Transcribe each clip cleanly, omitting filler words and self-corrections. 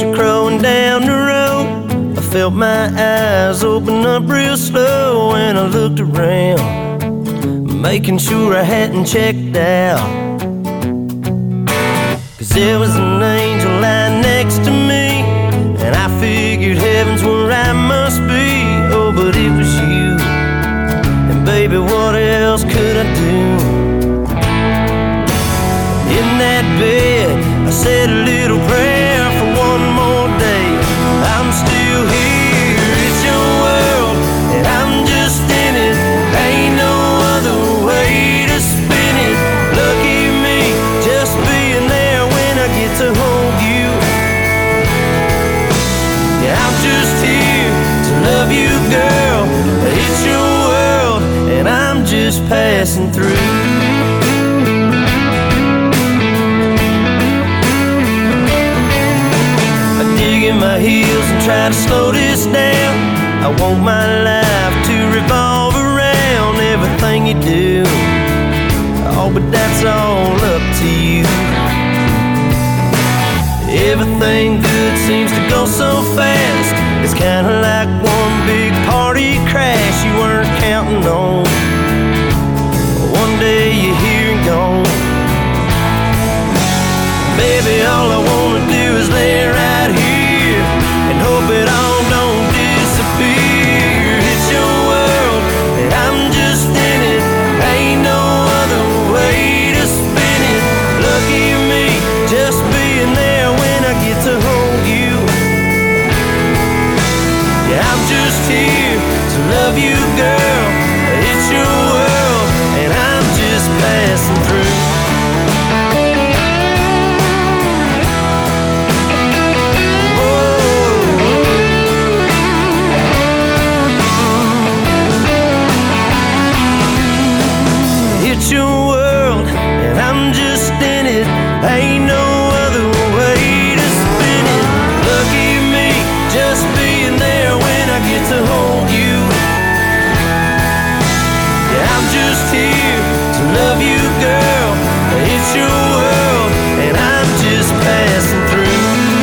were crowing down the road, I felt my eyes open up real slow, and I looked around, making sure I hadn't checked out. 'Cause there was an angel lying next to me, and I figured heaven's where I must be. Oh, but it was you, and baby, what else could I do? In that bed, I said a little prayer for one more day. I'm still here, it's your world, and I'm just in it. Ain't no other way to spin it. Lucky me, just being there when I get to hold you. Yeah, I'm just here to love you, girl. It's your world, and I'm just passing through. My heels and try to slow this down. I want my life to revolve around everything you do. Oh, but that's all up to you. Everything good seems to go so fast. It's kinda like one big party crash you weren't counting on. One day you're here and gone. Baby, all I wanna do is lay right here and hope it all don't disappear. It's your world, and I'm just in it. Ain't no other way to spin it. Lucky me, just being there when I get to hold you. Yeah, I'm just here to love you, girl. It's your world, and I'm just passing through. It's your world, and I'm just in it. Ain't no other way to spin it. Lucky me, just being there when I get to hold you. Yeah, I'm just here to love you, girl. It's your world, and I'm just passing through.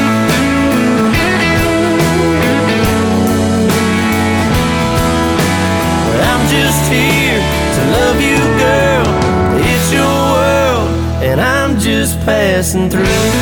I'm just here to love you, girl. It's your world, and I'm just passing through.